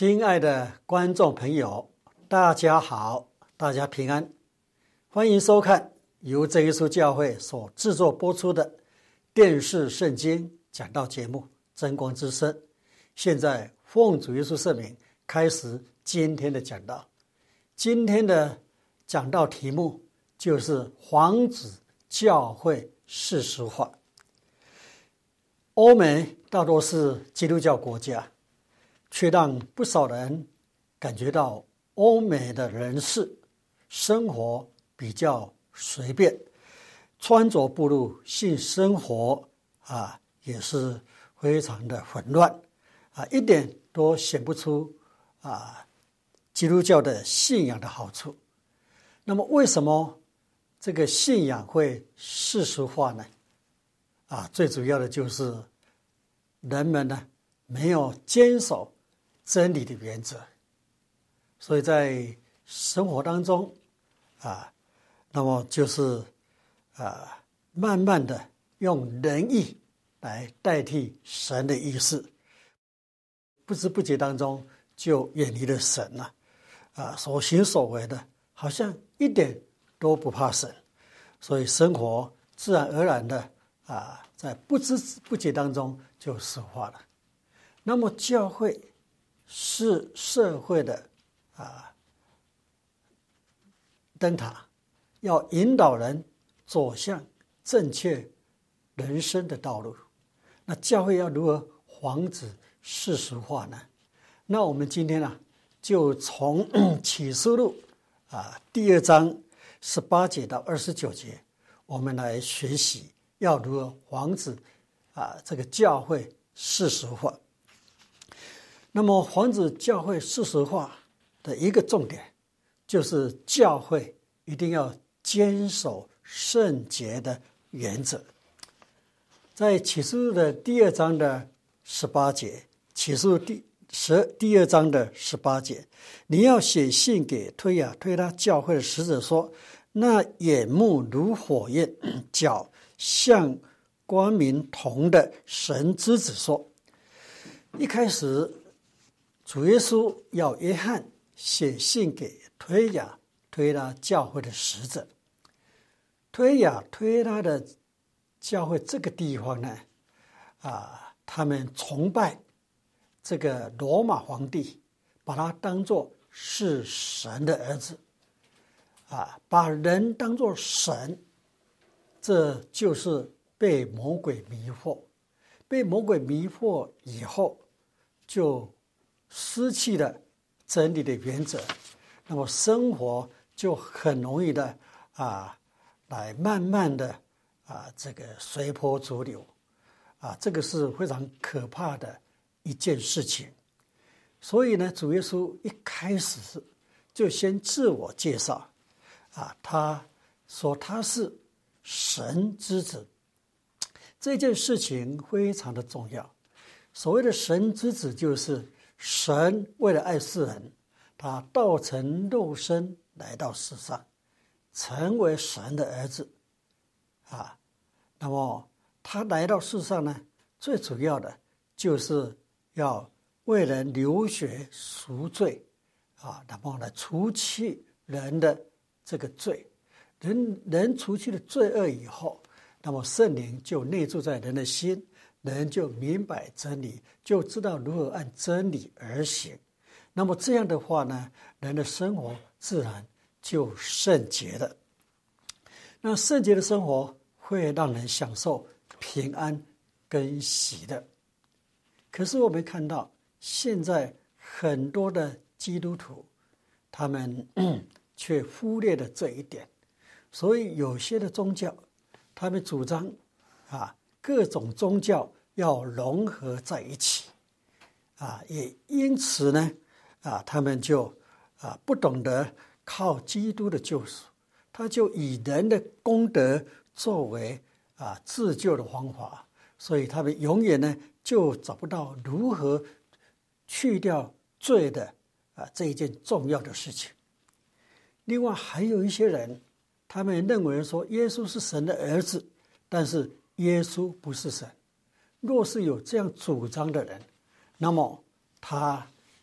亲爱的观众朋友，大家好，大家平安，欢迎收看由真耶稣教会所制作播出的电视圣经讲道节目《真光之声》。现在奉主耶稣圣名开始今天的讲道。今天的讲道题目就是防止教会世俗化。欧美大多是基督教国家，却让不少人感觉到欧美的人士生活比较随便，穿着步入性生活也是非常的混乱一点都显不出基督教的信仰的好处。那么为什么这个信仰会世俗化呢？最主要的就是人们呢没有坚守真理的原则，所以在生活当中那么就是慢慢的用人意来代替神的意思，不知不觉当中就远离了神了所行所为的好像一点都不怕神，所以生活自然而然的在不知不觉当中就世俗化了。那么教会是社会的灯塔，要引导人走向正确人生的道路。那教会要如何防止世俗化呢？那我们今天就从启示录第2章18节到29节，我们来学习要如何防止这个教会世俗化。那么防止教会世俗化的一个重点，就是教会一定要坚守圣洁的原则。在启示录的第2章的18节，启示录第2章的18节，你要写信给推雅推拉教会的使者说，那眼目如火焰，脚像光明铜的神之子说。一开始主耶稣要约翰写信给推雅推拉教会的使者。推雅推拉的教会这个地方呢他们崇拜这个罗马皇帝，把他当作是神的儿子把人当作神，这就是被魔鬼迷惑。被魔鬼迷惑以后，就失去了真理的原则，那么生活就很容易的来慢慢的这个随波逐流这个是非常可怕的一件事情。所以呢，主耶稣一开始就先自我介绍他说他是神之子。这件事情非常的重要。所谓的神之子，就是神为了爱世人，他道成肉身来到世上，成为神的儿子那么他来到世上呢，最主要的就是要为人流血赎罪然后来除去人的这个罪。人除去了罪恶以后，那么圣灵就内住在人的心，人就明白真理，就知道如何按真理而行。那么这样的话呢，人的生活自然就圣洁了。那圣洁的生活会让人享受平安跟喜乐。可是我们看到现在很多的基督徒，他们却忽略了这一点。所以有些的宗教，他们主张各种宗教要融合在一起也因此呢他们就不懂得靠基督的救赎，他就以人的功德作为自救的方法，所以他们永远呢就找不到如何去掉罪的这一件重要的事情。另外还有一些人，他们认为说耶稣是神的儿子，但是耶稣不是神。若是有这样主张的人，那么他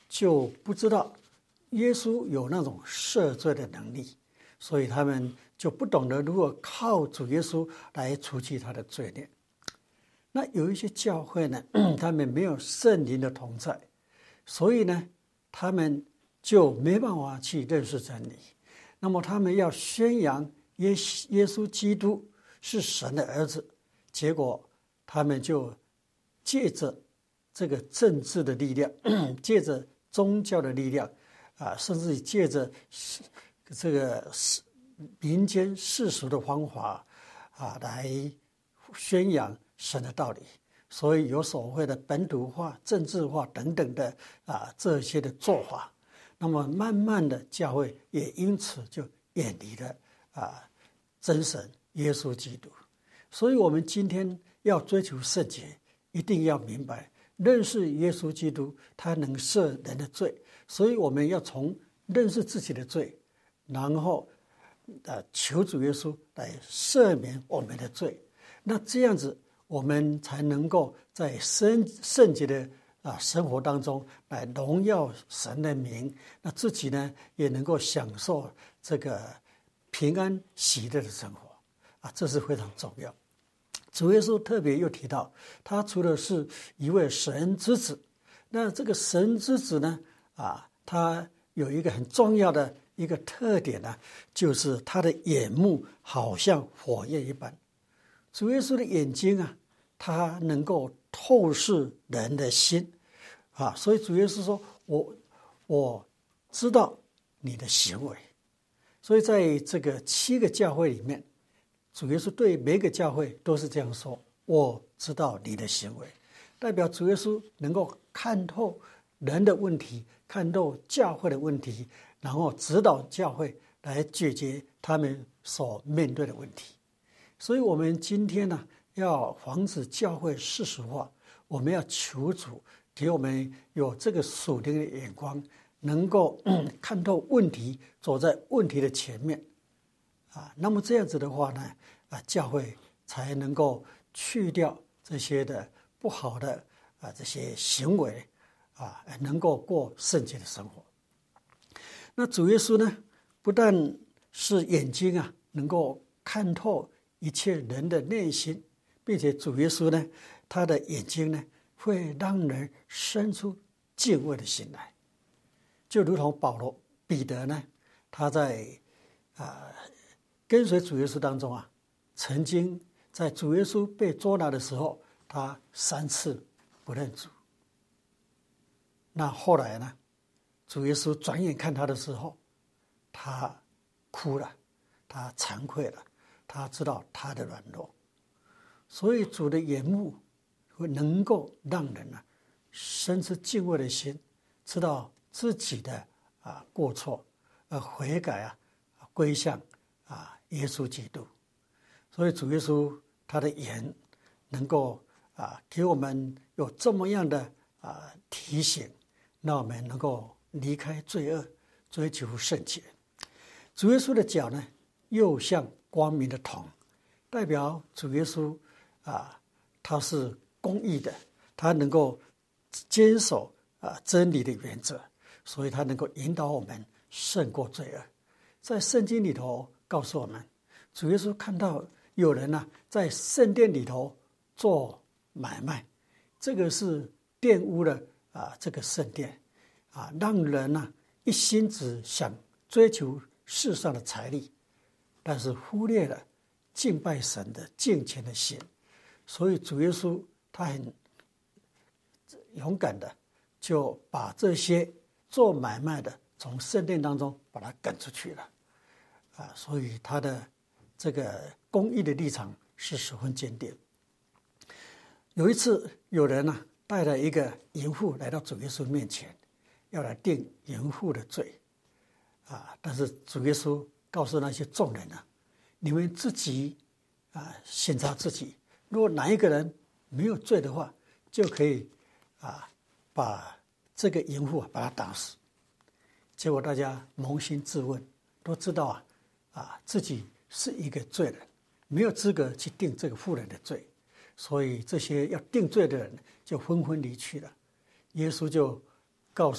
就不知道耶稣有那种赦罪的能力，所以他们就不懂得如何靠主耶稣来除去他的罪孽。那有一些教会呢，他们没有圣灵的同在，所以呢，他们就没办法去认识真理。那么他们要宣扬耶稣基督是神的儿子，结果他们就借着这个政治的力量，借着宗教的力量，甚至借着这个民间世俗的方法来宣扬神的道理。所以有所谓的本土化、政治化等等的这些的做法，那么慢慢的教会也因此就远离了真神耶稣基督。所以我们今天要追求圣洁，一定要明白认识耶稣基督，他能赦人的罪。所以我们要从认识自己的罪，然后求主耶稣来赦免我们的罪。那这样子我们才能够在圣洁的生活当中来荣耀神的名，那自己呢也能够享受这个平安喜乐的生活这是非常重要。主耶稣特别又提到，他除了是一位神之子，那这个神之子呢他有一个很重要的一个特点呢，就是他的眼目好像火焰一般。主耶稣的眼睛他能够透视人的心所以主耶稣说我知道你的行为。所以在这个7个教会里面，主耶稣对每个教会都是这样说，我知道你的行为，代表主耶稣能够看透人的问题，看透教会的问题，然后指导教会来解决他们所面对的问题。所以我们今天要防止教会世俗化，我们要求主给我们有这个属灵的眼光，能够看透问题，走在问题的前面那么这样子的话呢教会才能够去掉这些的不好的这些行为能够过圣洁的生活。那主耶稣呢，不但是眼睛能够看透一切人的内心，并且主耶稣呢，他的眼睛呢会让人生出敬畏的心来。就如同彼得呢，他在跟随主耶稣当中曾经在主耶稣被捉拿的时候，他3次不认主。那后来呢，主耶稣转眼看他的时候，他哭了，他惭愧了，他知道他的软弱。所以主的眼目会能够让人生出敬畏的心，知道自己的过错，悔改归向耶稣基督。所以主耶稣他的眼能够给我们有这么样的提醒，让我们能够离开罪恶，追求圣洁。主耶稣的脚呢，又像光明的铜，代表主耶稣他是公义的，他能够坚守真理的原则，所以他能够引导我们胜过罪恶。在圣经里头告诉我们，主耶稣看到有人在圣殿里头做买卖，这个是玷污了这个圣殿让人一心只想追求世上的财力，但是忽略了敬拜神的敬虔的心。所以主耶稣他很勇敢的就把这些做买卖的从圣殿当中把他赶出去了所以他的这个公义的立场是十分坚定。有一次有人带了一个淫妇来到主耶稣面前，要来定淫妇的罪但是主耶稣告诉那些众人你们自己审查自己，如果哪一个人没有罪的话，就可以把这个淫妇把他打死。结果大家扪心自问，都知道自己是一个罪人，没有资格去定这个妇人的罪，所以这些要定罪的人就纷纷离去了。耶稣就告诉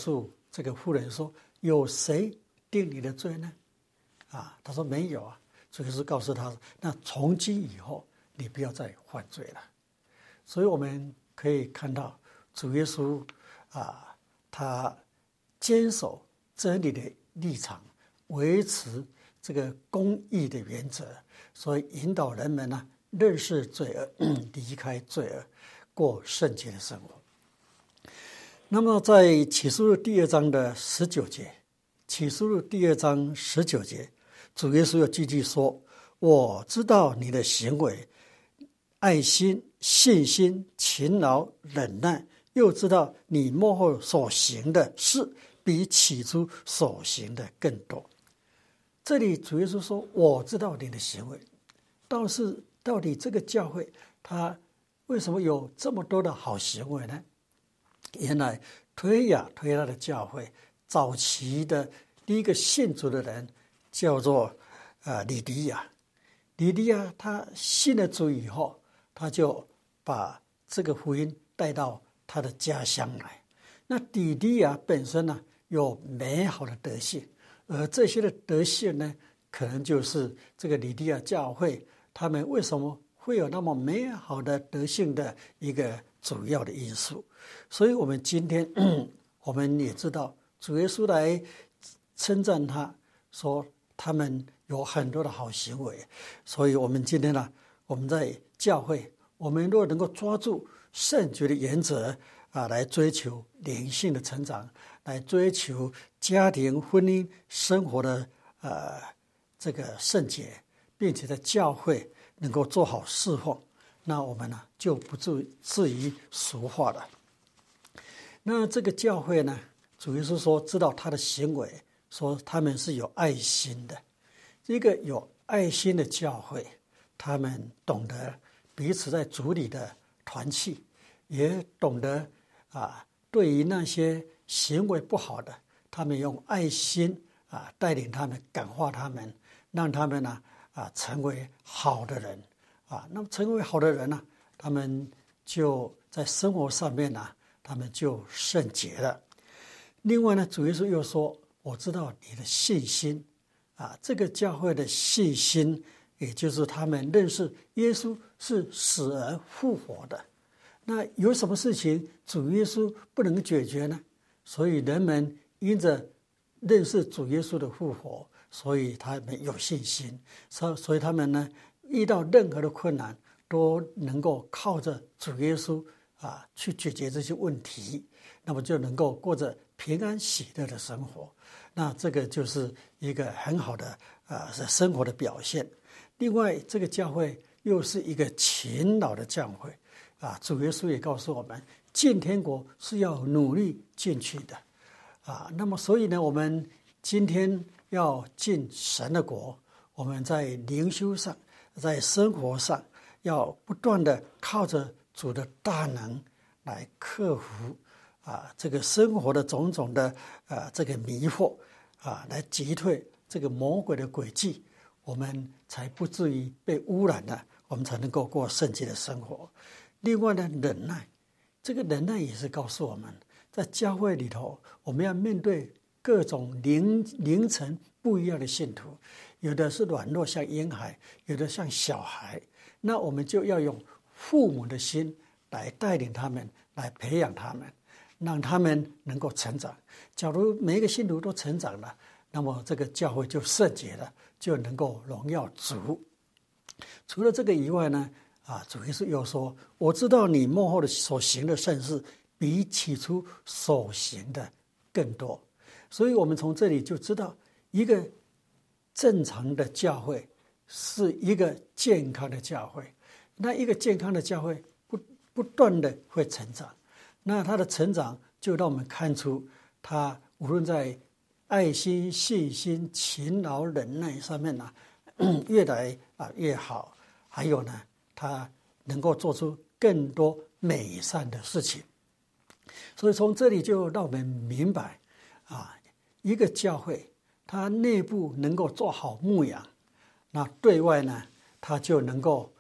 这个妇人说：“有谁定你的罪呢？”他说：“没有啊。”主耶稣告诉他：“那从今以后，你不要再犯罪了。”所以我们可以看到，主耶稣他坚守真理的立场，维持这个公义的原则，所以引导人们呢认识罪恶，离开罪恶，过圣洁的生活。那么在启示录第2章的19节，启示录第2章19节，主耶稣又继续说：“我知道你的行为，爱心、信心、勤劳、忍耐，又知道你末后所行的事比起初所行的更多。”这里主耶稣说：“我知道你的行为。”到底这个教会它为什么有这么多的好行为呢？原来推拉的教会早期的第一个信主的人叫做李迪亚。李迪亚他信了主以后，他就把这个福音带到他的家乡来。那李迪亚本身呢有美好的德性，而这些的德性呢，可能就是这个李迪亚教会他们为什么会有那么美好的德性的一个主要的因素。所以我们今天我们也知道主耶稣来称赞他，说他们有很多的好行为。所以我们今天呢，我们在教会，我们若能够抓住圣洁的原则来追求灵性的成长，来追求家庭婚姻生活的这个圣洁，并且在教会能够做好侍奉，那我们呢就不至于俗化了。那这个教会呢，主耶稣说知道他的行为，说他们是有爱心的。一个有爱心的教会，他们懂得彼此在主里的团契，也懂得对于那些行为不好的，他们用爱心带领他们，感化他们，让他们呢成为好的人那么成为好的人呢，他们就在生活上面呢，他们就圣洁了。另外呢，主耶稣又说：“我知道你的信心这个教会的信心，也就是他们认识耶稣是死而复活的。那有什么事情主耶稣不能解决呢？所以人们因着认识主耶稣的复活，所以他们有信心，所以他们呢遇到任何的困难，都能够靠着主耶稣去解决这些问题，那么就能够过着平安喜乐的生活。那这个就是一个很好的生活的表现。另外，这个教会又是一个勤劳的教会主耶稣也告诉我们，进天国是要努力进去的那么所以呢，我们今天要进神的国，我们在灵修上，在生活上，要不断的靠着主的大能来克服这个生活的种种的这个迷惑来击退这个魔鬼的诡计，我们才不至于被污染了，我们才能够过圣洁的生活。另外呢，忍耐，这个忍耐也是告诉我们，在教会里头，我们要面对各种凌晨不一样的信徒，有的是软弱像婴孩，有的像小孩，那我们就要用父母的心来带领他们，来培养他们，让他们能够成长。假如每一个信徒都成长了，那么这个教会就圣洁了，就能够荣耀主。除了这个以外呢，主耶稣又说：“我知道你末后的所行的善事，比起初所行的更多。”所以我们从这里就知道，一个正常的教会是一个健康的教会。那一个健康的教会不断的会成长，那他的成长就让我们看出，他无论在爱心、信心、勤劳、忍耐上面越来越好，还有呢，他能够做出更多美善的事情。所以从这里就让我们明白一个教会它内部能够做好牧养，那对外呢，它就能够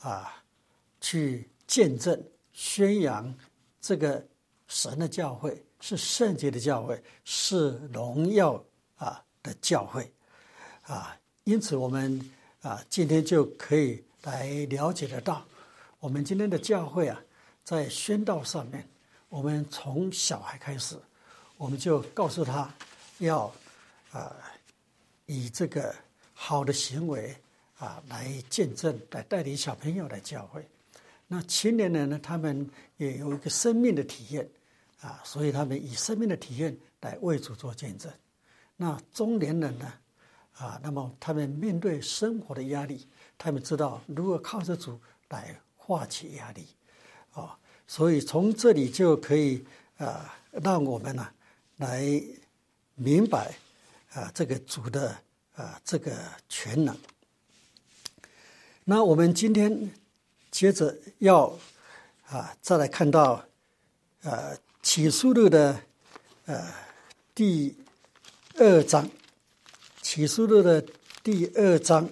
去见证宣扬这个神的教会是圣洁的教会，是荣耀的教会因此我们今天就可以来了解得到，我们今天的教会在宣道上面，我们从小孩开始，我们就告诉他要以这个好的行为来见证，来带领小朋友来教会。那青年人呢，他们也有一个生命的体验所以他们以生命的体验来为主做见证。那中年人呢那么他们面对生活的压力，他们知道如何靠着主来化解压力所以从这里就可以让我们来明白这个主的这个全能。那我们今天接着要再来看到启示录的第2章，启示录的第2章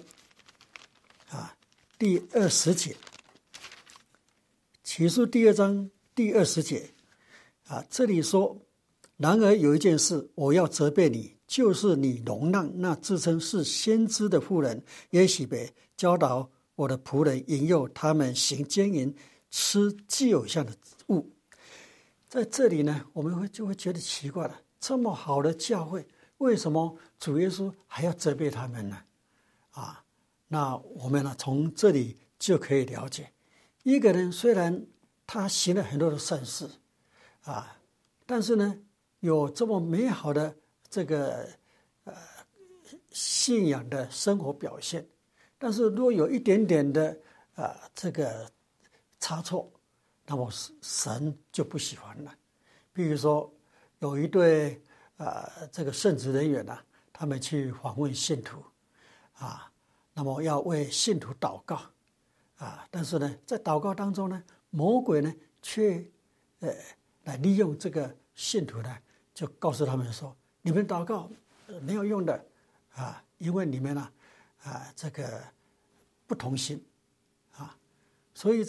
第20节，启示第2章第20节这里说，然而有一件事我要责备你，就是你容让那自称是先知的妇人耶洗别教导我的仆人，引诱他们行奸淫，吃祭偶像的物。在这里呢，我们就会觉得奇怪了，这么好的教会，为什么主耶稣还要责备他们呢？那我们从这里就可以了解，一个人虽然他行了很多的善事但是呢，有这么美好的这个信仰的生活表现，但是如果有一点点的这个差错，那么神就不喜欢了。比如说有一对这个圣职人员他们去访问信徒那么要为信徒祷告但是呢，在祷告当中呢，魔鬼呢却来利用这个信徒呢，就告诉他们说，你们祷告没有用的因为你们这个不同心所以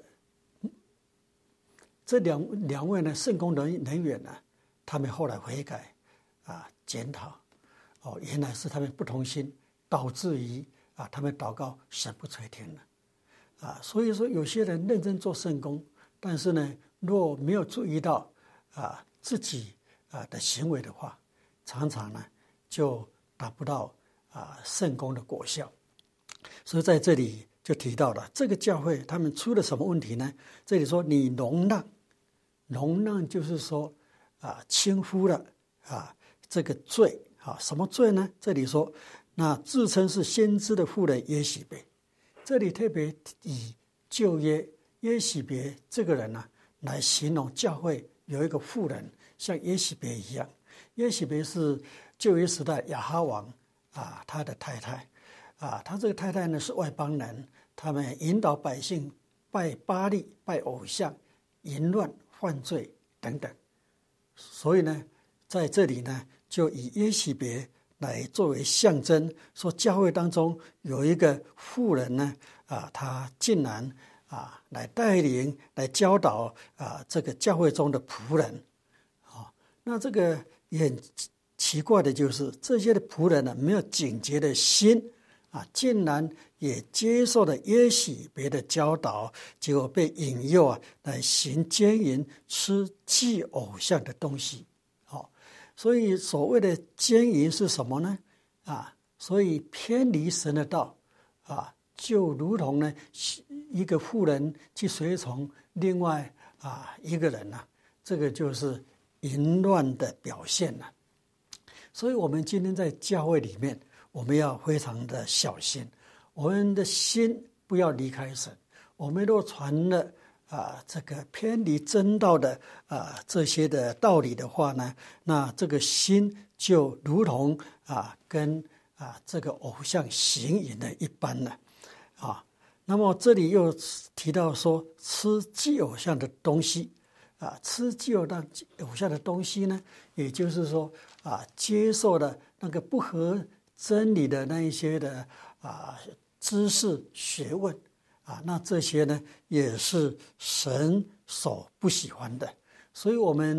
这两位呢圣工人员呢，他们后来悔改检讨原来是他们不同心，导致于他们祷告神不垂听了所以说有些人认真做圣工，但是呢，若没有注意到自己的行为的话，常常呢就达不到圣工的果效。所以在这里就提到了这个教会他们出了什么问题呢？这里说你容让就是说轻忽了这个罪什么罪呢？这里说那自称是先知的妇人耶洗别，这里特别以旧约耶洗别这个人来形容教会有一个妇人像耶洗别一样。耶洗别是旧约时代亚哈王他的太太他这个太太呢是外邦人，他们引导百姓拜巴力、拜偶像、淫乱、犯罪等等。所以呢，在这里呢，就以耶洗别来作为象征，说教会当中有一个妇人呢他竟然来带领、来教导这个教会中的仆人那这个也很奇怪的就是，这些的仆人呢没有警觉的心竟然也接受了耶洗别的教导，结果被引诱来行奸淫，吃祭偶像的东西所以所谓的奸淫是什么呢？所以偏离神的道就如同呢一个妇人去随从另外一个人这个就是淫乱的表现所以我们今天在教会里面，我们要非常的小心，我们的心不要离开神。我们若传了这个偏离真道的这些的道理的话呢，那这个心就如同跟这个偶像行淫的一般了那么这里又提到说吃祭偶像的东西吃祭偶像的东西呢，也就是说接受了那个不合真理的那一些的知识学问那这些呢也是神所不喜欢的。所以我们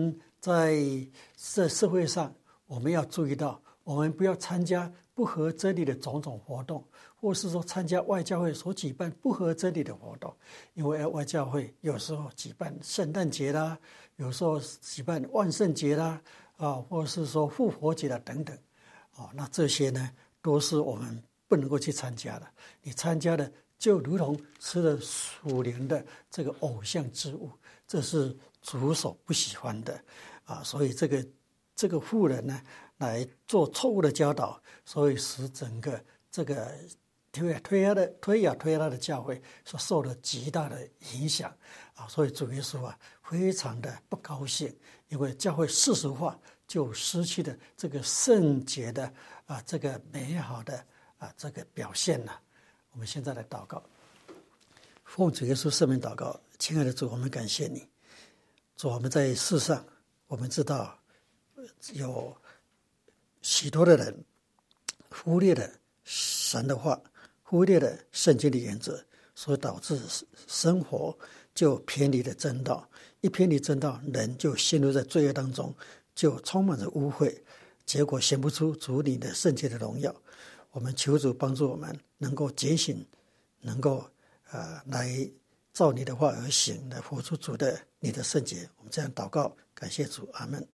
在这社会上，我们要注意到，我们不要参加不合真理的种种活动，或是说参加外教会所举办不合真理的活动。因为外教会有时候举办圣诞节啦，有时候举办万圣节啦，或是说复活节啦等等，那这些呢都是我们不能够去参加的。你参加的就如同吃了属灵的这个偶像之物，这是主所不喜欢的所以这个妇人呢来做错误的教导，所以使整个这个推拉的教会所受了极大的影响所以主耶稣非常的不高兴，因为教会世俗化就失去了这个圣洁的这个美好的这个表现了。我们现在来祷告，奉主耶稣圣名祷告。亲爱的主，我们感谢你，主，我们在世上，我们知道有许多的人忽略了神的话，忽略了圣经的原则，所以导致生活就偏离了真道。一偏离真道，人就陷入在罪恶当中，就充满着污秽，结果显不出主你的圣洁的荣耀。我们求主帮助我们能够觉醒，能够来照你的话而行，来活出主的你的圣洁。我们这样祷告，感谢主，阿们。